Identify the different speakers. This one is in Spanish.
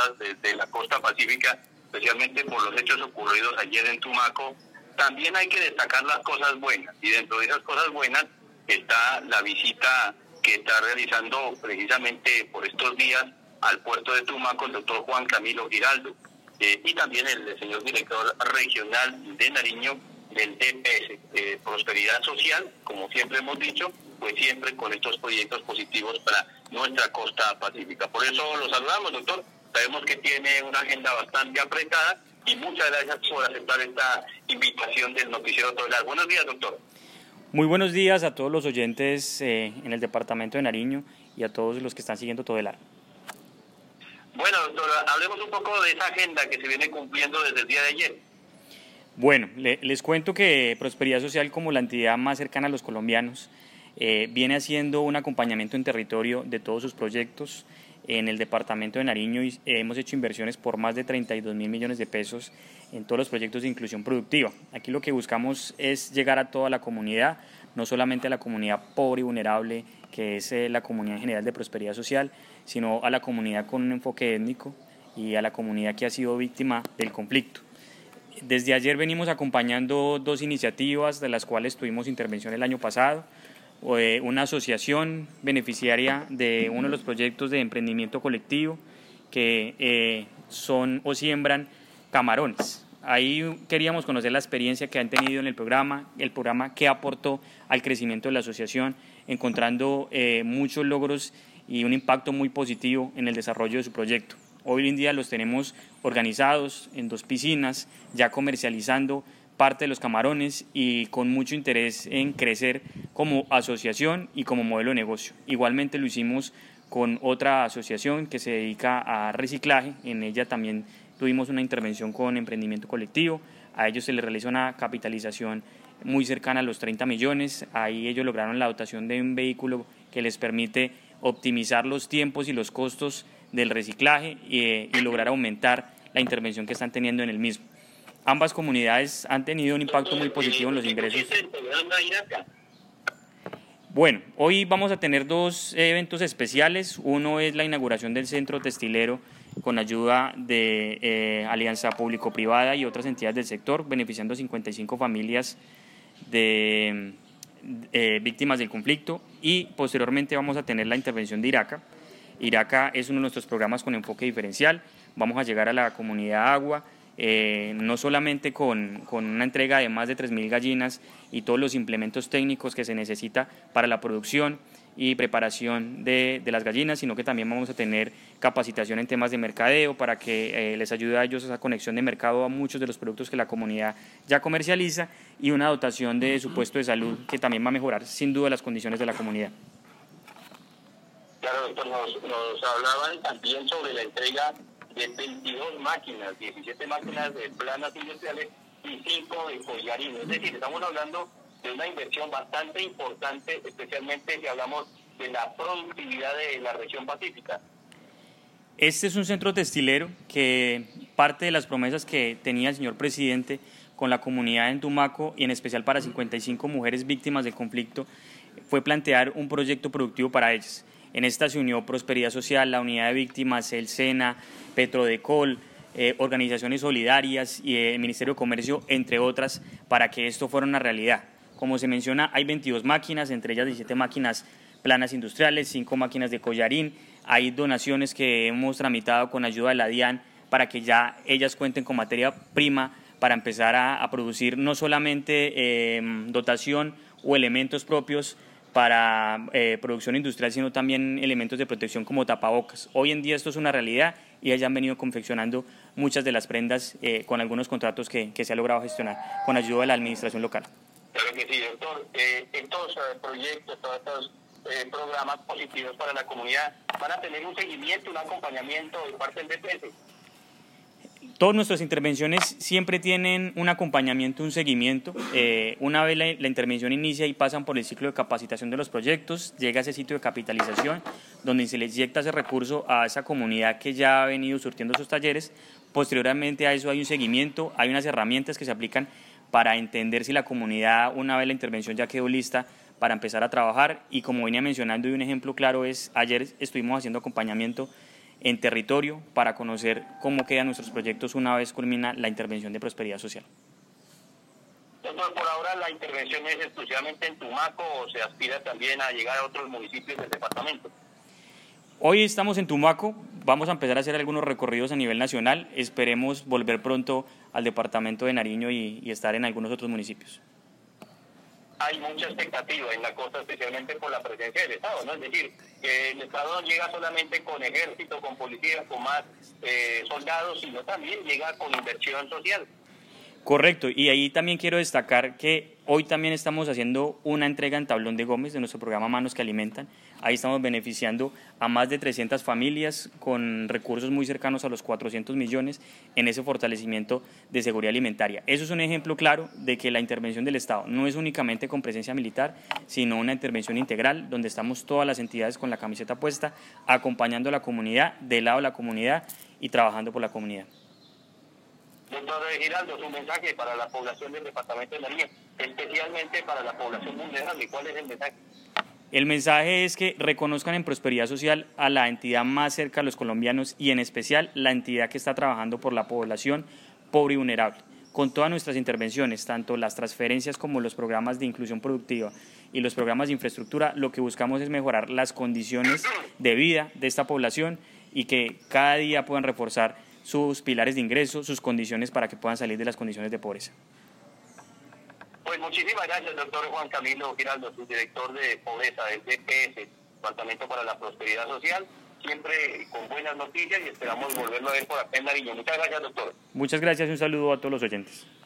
Speaker 1: todas desde la costa pacífica, especialmente por los hechos ocurridos ayer en Tumaco, también hay que destacar las cosas buenas. Y dentro de esas cosas buenas está la visita que está realizando precisamente por estos días al puerto de Tumaco el doctor Juan Camilo Giraldo, y también el señor director regional de Nariño del DPS, Prosperidad Social, como siempre hemos dicho, pues siempre con estos proyectos positivos para nuestra costa pacífica. Por eso lo saludamos, doctor. Sabemos que tiene una agenda bastante apretada y muchas gracias por aceptar esta invitación del Noticiero Todelar. Buenos días, doctor.
Speaker 2: Muy buenos días a todos los oyentes en el departamento de Nariño y a todos los que están siguiendo Todelar.
Speaker 1: Bueno, doctor, hablemos un poco de esa agenda que se viene cumpliendo desde el día de ayer.
Speaker 2: Bueno, les cuento que Prosperidad Social, como la entidad más cercana a los colombianos, viene haciendo un acompañamiento en territorio de todos sus proyectos. En el departamento de Nariño hemos hecho inversiones por más de 32.000 millones de pesos en todos los proyectos de inclusión productiva. Aquí lo que buscamos es llegar a toda la comunidad, no solamente a la comunidad pobre y vulnerable, que es la comunidad en general de Prosperidad Social, sino a la comunidad con un enfoque étnico y a la comunidad que ha sido víctima del conflicto. Desde ayer venimos acompañando dos iniciativas de las cuales tuvimos intervención el año pasado. Una asociación beneficiaria de uno de los proyectos de emprendimiento colectivo que son o siembran camarones. Ahí queríamos conocer la experiencia que han tenido en el programa que aportó al crecimiento de la asociación, encontrando muchos logros y un impacto muy positivo en el desarrollo de su proyecto. Hoy en día los tenemos organizados en 2 piscinas, ya comercializando parte de los camarones y con mucho interés en crecer como asociación y como modelo de negocio. Igualmente lo hicimos con otra asociación que se dedica a reciclaje. En ella también tuvimos una intervención con emprendimiento colectivo. A ellos se les realiza una capitalización muy cercana a los 30 millones. Ahí ellos lograron la dotación de un vehículo que les permite optimizar los tiempos y los costos del reciclaje y lograr aumentar la intervención que están teniendo en el mismo. Ambas comunidades han tenido un impacto muy positivo en los ingresos. Bueno, hoy vamos a tener 2 eventos especiales. Uno es la inauguración del centro textilero con ayuda de Alianza Público-Privada y otras entidades del sector, beneficiando a 55 familias de víctimas del conflicto, y posteriormente vamos a tener la intervención de IRACA. IRACA es uno de nuestros programas con enfoque diferencial. Vamos a llegar a la comunidad agua, no solamente con una entrega de más de 3.000 gallinas y todos los implementos técnicos que se necesita para la producción y preparación de las gallinas, sino que también vamos a tener capacitación en temas de mercadeo para que les ayude a ellos esa conexión de mercado a muchos de los productos que la comunidad ya comercializa, y una dotación de su puesto de salud que también va a mejorar sin duda las condiciones de la comunidad.
Speaker 1: Claro, doctor, nos hablaban también sobre la entrega de 22 máquinas, 17 máquinas de planas industriales y 5 de collarín. Es decir, estamos hablando de una inversión bastante importante, especialmente si hablamos de la productividad de la región pacífica.
Speaker 2: Este es un centro textilero que parte de las promesas que tenía el señor presidente con la comunidad en Tumaco, y en especial para 55 mujeres víctimas del conflicto, fue plantear un proyecto productivo para ellas. En esta se unió Prosperidad Social, la Unidad de Víctimas, el SENA, Petrodecol, organizaciones solidarias y el Ministerio de Comercio, entre otras, para que esto fuera una realidad. Como se menciona, hay 22 máquinas, entre ellas 17 máquinas planas industriales, 5 máquinas de collarín. Hay donaciones que hemos tramitado con ayuda de la DIAN para que ya ellas cuenten con materia prima para empezar a producir no solamente dotación o elementos propios para producción industrial, sino también elementos de protección como tapabocas. Hoy en día esto es una realidad y ellas han venido confeccionando muchas de las prendas con algunos contratos que se ha logrado gestionar con ayuda de la administración local.
Speaker 1: Claro que sí, doctor. Estos proyectos, todos estos programas positivos para la comunidad van a tener un seguimiento, un acompañamiento de parte del DPS.
Speaker 2: Todas nuestras intervenciones siempre tienen un acompañamiento, un seguimiento. Una vez la intervención inicia y pasan por el ciclo de capacitación de los proyectos, llega a ese sitio de capitalización donde se les inyecta ese recurso a esa comunidad que ya ha venido surtiendo sus talleres. Posteriormente a eso hay un seguimiento, hay unas herramientas que se aplican para entender si la comunidad, una vez la intervención ya quedó lista, para empezar a trabajar. Y como venía mencionando, y un ejemplo claro es, ayer estuvimos haciendo acompañamiento en territorio para conocer cómo quedan nuestros proyectos una vez culmina la intervención de prosperidad social.
Speaker 1: Doctor, por ahora la intervención es exclusivamente en Tumaco o se aspira también a llegar a otros municipios del departamento.
Speaker 2: Hoy estamos en Tumaco, vamos a empezar a hacer algunos recorridos a nivel nacional, esperemos volver pronto al departamento de Nariño y estar en algunos otros municipios.
Speaker 1: Hay mucha expectativa en la costa, especialmente por la presencia del Estado, ¿no? Es decir, que el Estado no llega solamente con ejército, con policía, con más soldados, sino también llega con inversión social.
Speaker 2: Correcto, y ahí también quiero destacar que hoy también estamos haciendo una entrega en Tablón de Gómez de nuestro programa Manos que Alimentan. Ahí estamos beneficiando a más de 300 familias con recursos muy cercanos a los 400 millones en ese fortalecimiento de seguridad alimentaria. Eso es un ejemplo claro de que la intervención del Estado no es únicamente con presencia militar, sino una intervención integral donde estamos todas las entidades con la camiseta puesta, acompañando a la comunidad, del lado de la comunidad y trabajando por la comunidad.
Speaker 1: Doctor Giraldo, su mensaje para la población del departamento de Nariño, especialmente para la población vulnerable, ¿cuál es el mensaje?
Speaker 2: El mensaje es que reconozcan en prosperidad social a la entidad más cerca a los colombianos y en especial la entidad que está trabajando por la población pobre y vulnerable. Con todas nuestras intervenciones, tanto las transferencias como los programas de inclusión productiva y los programas de infraestructura, lo que buscamos es mejorar las condiciones de vida de esta población y que cada día puedan reforzar sus pilares de ingreso, sus condiciones para que puedan salir de las condiciones de pobreza.
Speaker 1: Pues muchísimas gracias, doctor Juan Camilo Giraldo, subdirector de pobreza del DPS, Departamento para la Prosperidad Social, siempre con buenas noticias y esperamos volverlo a ver por acá en Nariño. Muchas gracias, doctor.
Speaker 2: Muchas gracias y un saludo a todos los oyentes.